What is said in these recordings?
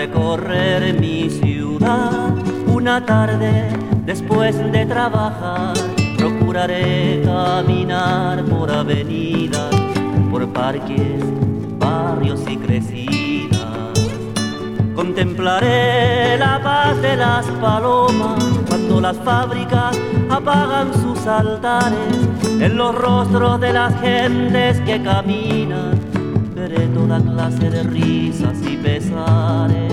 recorrer mi ciudad una tarde después de trabajar. Procuraré caminar por avenidas, por parques, barrios y crecidas. Contemplaré la paz de las palomas cuando las fábricas apagan sus altares. En los rostros de las gentes que caminan veré toda clase de risas y pesares.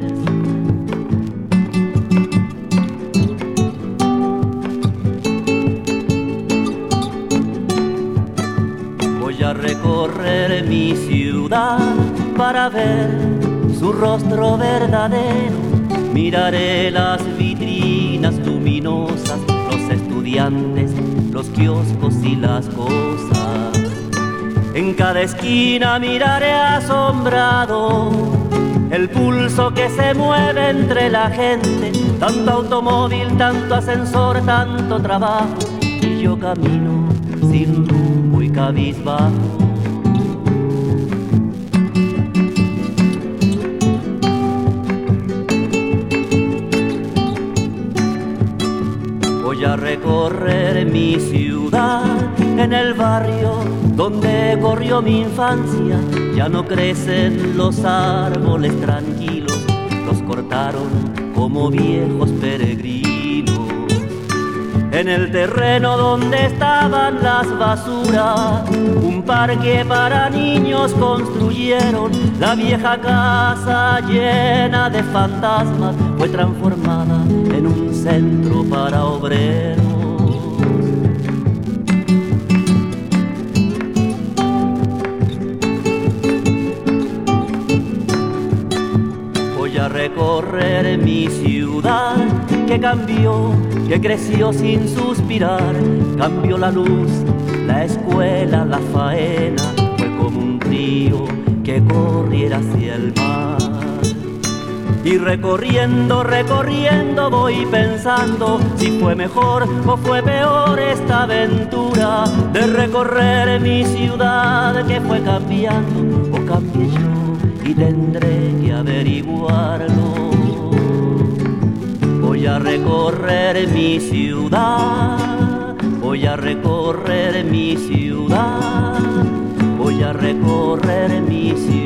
Voy a recorrer mi ciudad para ver su rostro verdadero. Miraré las vitrinas luminosas, los estudiantes, los kioscos y las cosas. En cada esquina miraré asombrado el pulso que se mueve entre la gente. Tanto automóvil, tanto ascensor, tanto trabajo, y yo camino sin rumbo y cabizbajo. Voy a recorrer mi ciudad en el barrio donde corrió mi infancia. Ya no crecen los árboles tranquilos, los cortaron como viejos peregrinos. En el terreno donde estaban las basuras, un parque para niños construyeron. La vieja casa llena de fantasmas fue transformada en un centro para obreros. Voy a recorrer mi ciudad que cambió, que creció sin suspirar. Cambió la luz, la escuela, la faena. Fue como un río que corriera hacia el mar. Y recorriendo, recorriendo voy pensando si fue mejor o fue peor esta aventura de recorrer mi ciudad que fue cambiando o cambié yo y tendré que averiguarlo. Voy a recorrer mi ciudad, voy a recorrer mi ciudad, voy a recorrer mi ciudad.